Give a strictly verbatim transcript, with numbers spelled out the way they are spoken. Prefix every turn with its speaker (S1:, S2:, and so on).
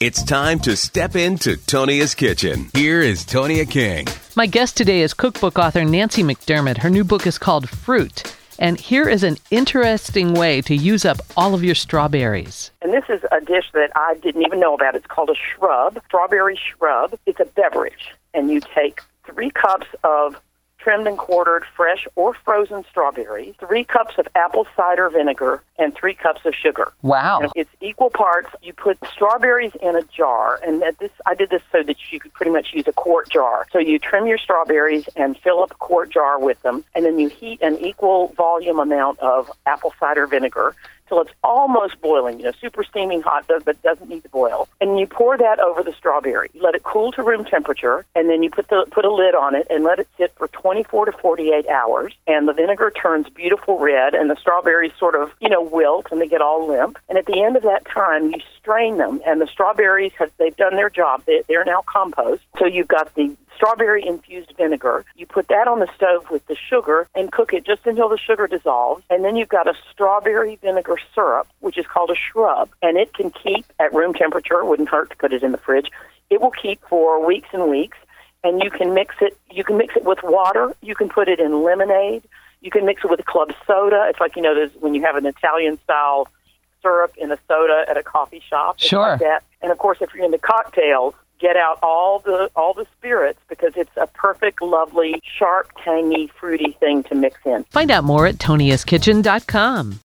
S1: It's time to step into Tonia's kitchen. Here is Tonia King.
S2: My guest today is cookbook author Nancy McDermott. Her new book is called Fruit. And here is an interesting way to use up all of your strawberries.
S3: And this is a dish that I didn't even know about. It's called a shrub, strawberry shrub. It's a beverage. And you take three cups of trimmed and quartered fresh or frozen strawberries, three cups of apple cider vinegar, and three cups of sugar.
S2: Wow.
S3: And it's equal parts. You put strawberries in a jar, and at this I did this so that you could pretty much use a quart jar. So you trim your strawberries and fill up a quart jar with them, and then you heat an equal volume amount of apple cider vinegar till it's almost boiling, you know, super steaming hot, but doesn't need to boil. And you pour that over the strawberry. You let it cool to room temperature, and then you put the put a lid on it and let it sit for twenty-four to forty-eight hours. And the vinegar turns beautiful red, and the strawberries sort of, you know, wilt, and they get all limp. And at the end of that time, you strain them, and the strawberries, have they've done their job. They, they're now compost. So you've got the strawberry-infused vinegar. You put that on the stove with the sugar and cook it just until the sugar dissolves. And then you've got a strawberry vinegar syrup, which is called a shrub. And it can keep at room temperature. It wouldn't hurt to put it in the fridge. It will keep for weeks and weeks. And you can mix it. You can mix it with water. You can put it in lemonade. You can mix it with club soda. It's like, you know, there's, when you have an Italian-style syrup in a soda at a coffee shop. It's
S2: Sure.
S3: like that. And, of course, if you're into cocktails, get out all the all the spirits because it's a perfect, lovely, sharp, tangy, fruity thing to mix in.
S2: Find out more at tonias kitchen dot com.